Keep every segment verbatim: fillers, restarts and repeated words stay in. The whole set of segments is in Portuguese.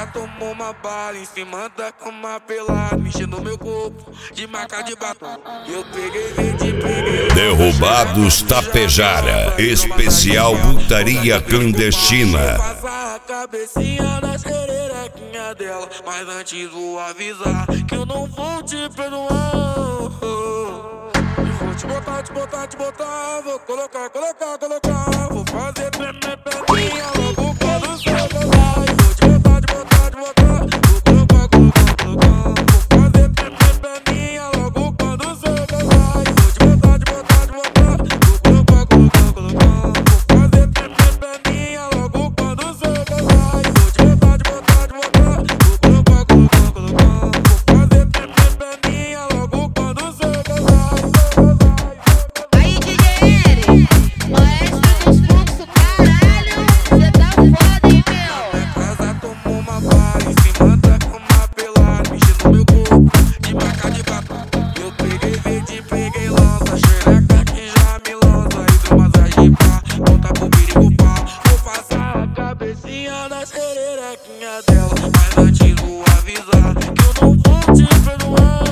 casa tomou uma bala em cima da cama pelada, mexendo no meu corpo de marca de batom. Eu peguei verde, peguei Derrubados Tapejara, especial putaria clandestina. Passar a cabecinha na xererequinha dela, mas antes vou avisar que eu não vou te perdoar. Vou te botar, te botar, te botar, vou colocar, colocar, colocar. Vou fazer tremer perninha logo quando você vai. Vou te botar, te botar, te botar, vou colocar, colocar, colocar. Vou fazer tremer perninha logo quando você vai. Vou te botar, te botar, te botar, vou colocar, colocar, colocar. Vou fazer tremer perninha logo quando você vai. Vou te botar, te botar, te botar, vou colocar, colocar, colocar. Vou fazer tremer perninha logo quando você vai. Aí, D J Eri, maestro dos fluxos, caralho, cê tá foda, hein, meu? Casa tomou uma bala em cima da cama pelada, mexendo no meu corpo de marca de batom. Eu peguei verde, peguei lança, xereca que já me lança. Hidromassagem pra voltar pro perigo pau. Vou passar a cabecinha na xererequinha dela, mas antes vou avisar que eu não vou te perdoar.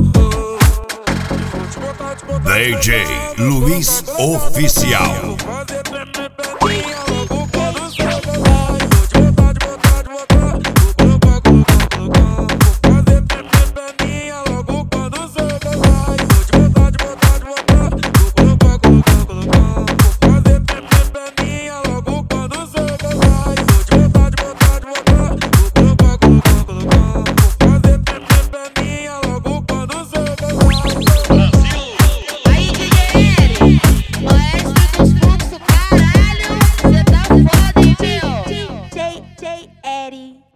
Vou te botar, te botar, D J Luiz Oficial. vou fazer tremer perninha logo quando você vai. Vou te botar, te botar, te botar, vou colocar, colocar, colocar. Vou fazer tremer perninha logo quando você vai. Vou te botar, te botar, te botar, vou colocar, colocar, colocar. Vou fazer tremer perninha logo quando você vai. Vou te botar, te botar, te botar, vou colocar, colocar, colocar. Vou fazer tremer perninha logo quando você vai. Aí, D J Eri, maestro dos fluxos, caralho, cê tá foda, hein, meu? D J Eri.